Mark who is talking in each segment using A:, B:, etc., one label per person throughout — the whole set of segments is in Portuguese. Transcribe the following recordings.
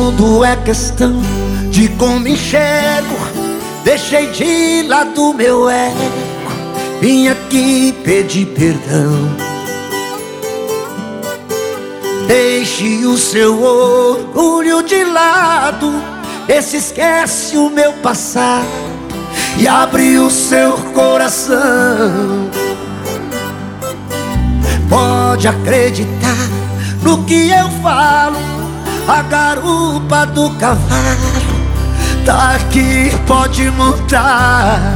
A: Tudo é questão de como enxergo. Deixei de lado meu ego, vim aqui pedir perdão. Deixe o seu orgulho de lado, esse esquece o meu passado e abre o seu coração. Pode acreditar no que eu falo, a garupa do cavalo tá aqui, pode montar.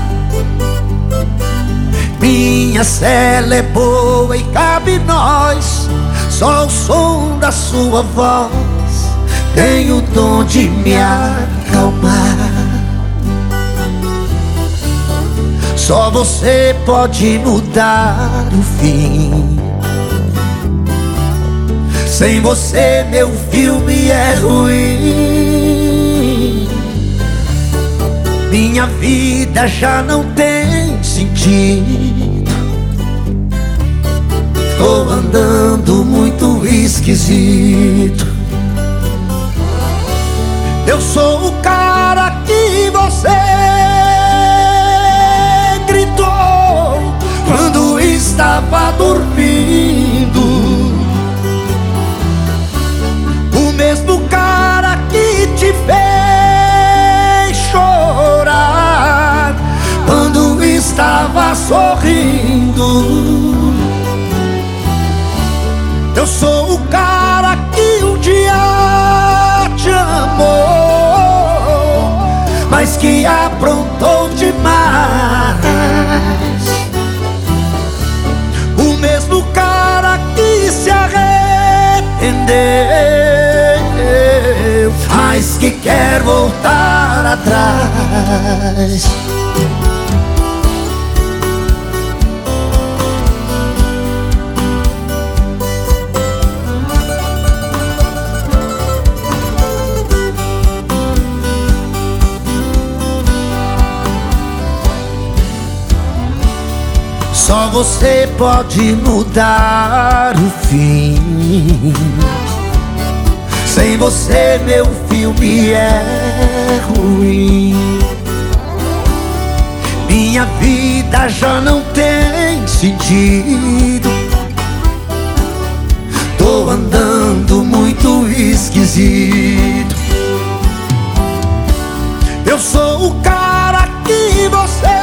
A: Minha cela é boa e cabe nós, só o som da sua voz tem o dom de me acalmar. Só você pode mudar o fim. Sem você meu filme é ruim. Minha vida já não tem sentido. Tô andando muito esquisito. Eu sou o cara que você gritou quando estava dormindo. O mesmo cara que te fez chorar quando estava sorrindo. Eu sou o cara que um dia te amou, mas que aprontou demais. O mesmo cara que se arrependeu, mas que quer voltar atrás. Só você pode mudar o fim. Sem você meu filme é ruim. Minha vida já não tem sentido. Tô andando muito esquisito. Eu sou o cara que você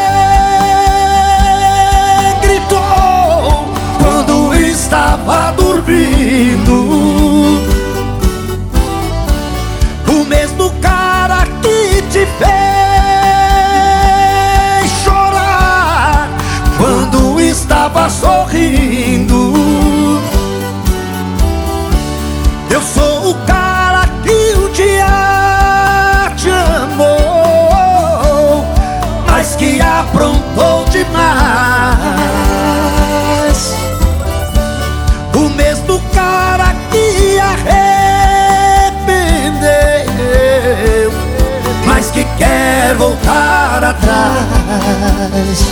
A: estava dormindo. O mesmo cara que te fez chorar quando estava sorrindo. Eu sou o cara que um dia te amou, mas que aprontou demais. O mesmo cara que arrependeu, mas que quer voltar atrás.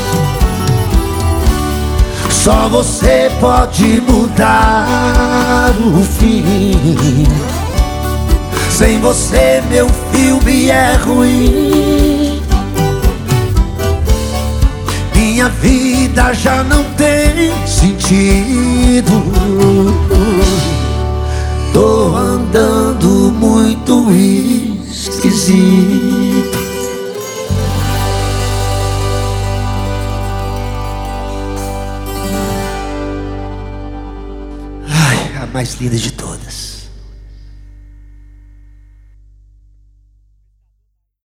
A: Só você pode mudar o fim. Sem você meu filme é ruim. Minha vida já não tem sentido. Tô andando muito esquisito. Ai, a mais linda de todas.